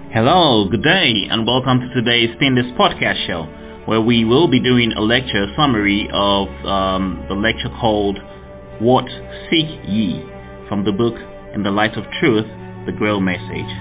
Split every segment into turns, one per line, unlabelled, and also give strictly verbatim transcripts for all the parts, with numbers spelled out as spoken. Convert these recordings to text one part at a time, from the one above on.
Hello, good day, and welcome to today's Spin This Podcast show, where we will be doing a lecture summary of um, the lecture called What Seek Ye? From the book In the Light of Truth, The Grail Message.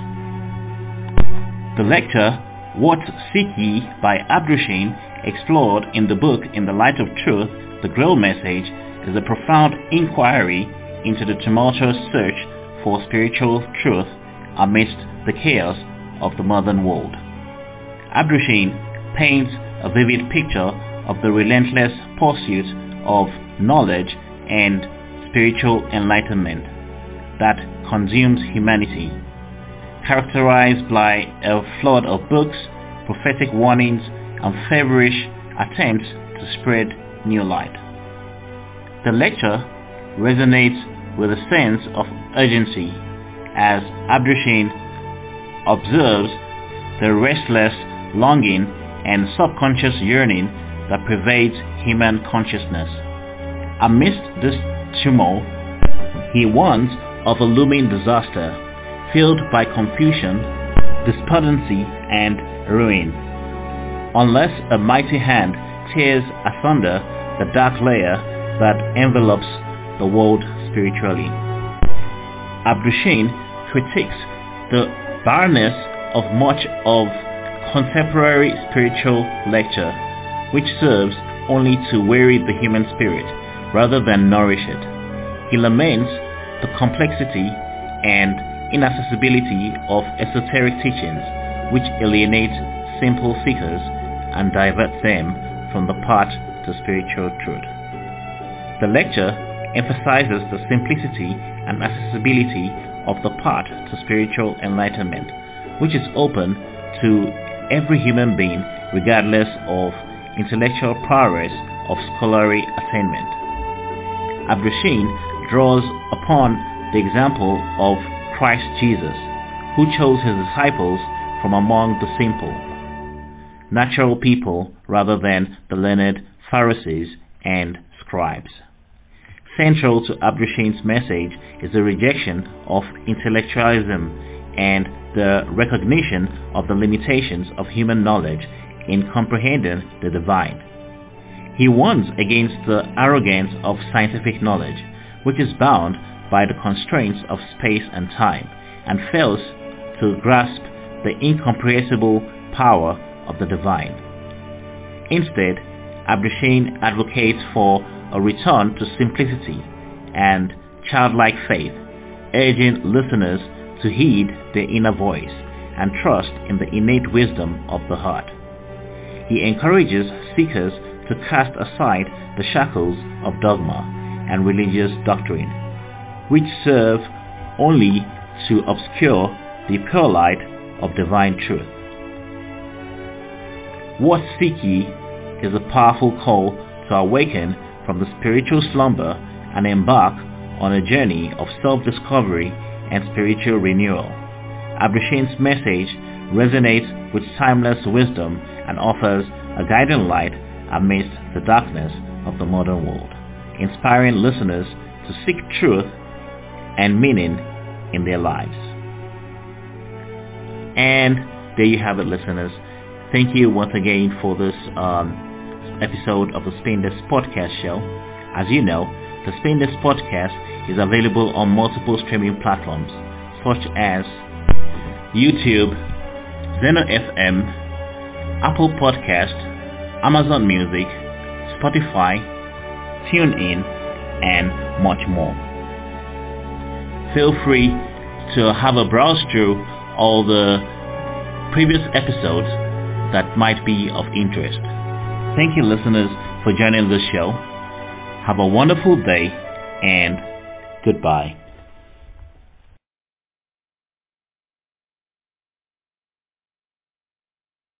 The lecture What Seek Ye? By Abdrusheen, explored in the book In the Light of Truth, The Grail Message, is a profound inquiry into the tumultuous search for spiritual truth amidst the chaos of the modern world. Abdrusheen paints a vivid picture of the relentless pursuit of knowledge and spiritual enlightenment that consumes humanity, characterized by a flood of books, prophetic warnings, and feverish attempts to spread new light. The lecture resonates with a sense of urgency as Abdrusheen observes the restless longing and subconscious yearning that pervades human consciousness. Amidst this tumult, he warns of a looming disaster filled by confusion, despondency, and ruin. Unless a mighty hand tears asunder the dark layer that envelops the world spiritually. Abdrusheen critiques the barrenness of much of contemporary spiritual lecture, which serves only to weary the human spirit rather than nourish it. He laments the complexity and inaccessibility of esoteric teachings, which alienate simple seekers and divert them from the path to spiritual truth. The lecture emphasizes the simplicity and accessibility of the path to spiritual enlightenment, which is open to every human being regardless of intellectual prowess or scholarly attainment. Abdrusheen draws upon the example of Christ Jesus, who chose his disciples from among the simple, natural people rather than the learned Pharisees and scribes. Central to Abdrusheen's message is the rejection of intellectualism and the recognition of the limitations of human knowledge in comprehending the divine. He warns against the arrogance of scientific knowledge, which is bound by the constraints of space and time, and fails to grasp the incomprehensible power of the divine. Instead, Abdrusheen advocates for a return to simplicity and childlike faith, urging listeners to heed their inner voice and trust in the innate wisdom of the heart. He encourages seekers to cast aside the shackles of dogma and religious doctrine, which serve only to obscure the pure light of divine truth. What Seek Ye? Is a powerful call to awaken from the spiritual slumber and embark on a journey of self-discovery and spiritual renewal. Abdrusheen's message resonates with timeless wisdom and offers a guiding light amidst the darkness of the modern world, inspiring listeners to seek truth and meaning in their lives. And there you have it, listeners. Thank you once again for this um, episode of the Spin This Podcast show. As you know, the Spin This Podcast is available on multiple streaming platforms such as YouTube, Zeno F M, Apple Podcast, Amazon Music, Spotify, TuneIn, and much more. Feel free to have a browse through all the previous episodes that might be of interest. Thank you, listeners, for joining this show. Have a wonderful day and goodbye.